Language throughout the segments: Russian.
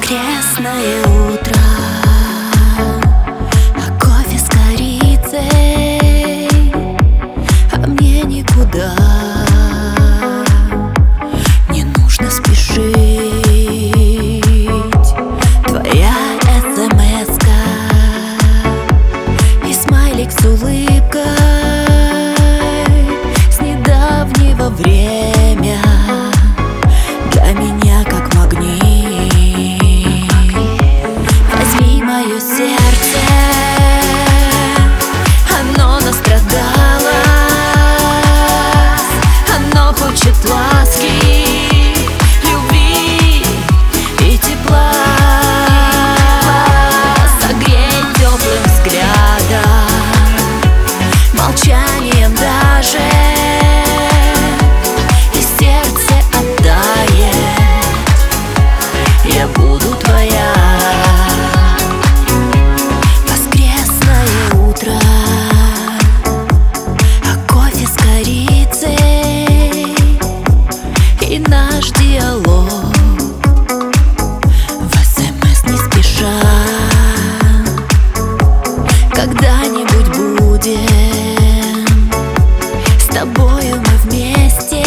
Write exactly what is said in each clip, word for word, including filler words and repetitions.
Воскресное утро, а кофе с корицей, а мне никуда не нужно спешить. Твоя смс-ка и смайлик с улыбкой с недавнего времени для меня как магнит. Возьми мое сердце, оно настрадалось, оно хочет ласки, любви и тепла. Согрей теплым взглядом, молчанием даже, и сердце оттает. Я буду твоя. Воскресное утро, а кофе с корицей и наш диалог в смс не спеша. Когда-нибудь будем с тобою мы вместе,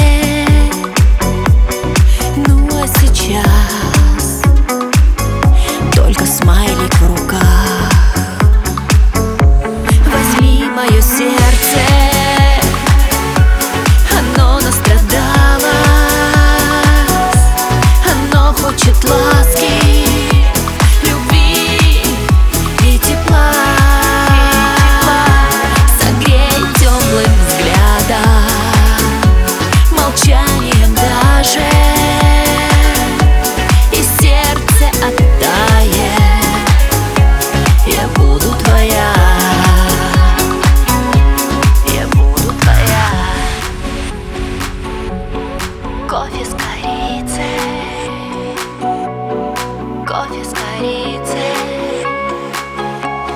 ну а сейчас только смайлик в руках. Возьми мое сердце, оно настрадалось, оно хочет ласки, любви и тепла. Согрей теплым взглядом, молчанием даже, и сердце оттает. Я буду твоя. Я буду твоя. Кофе с корицей, кофе с корицей.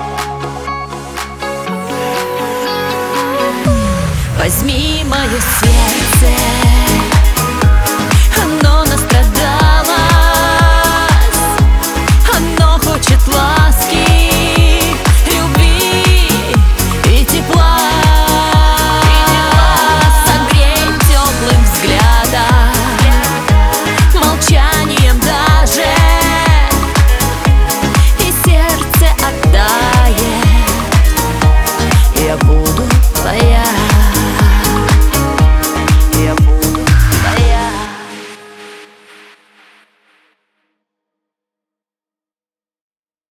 Возьми мое сердце,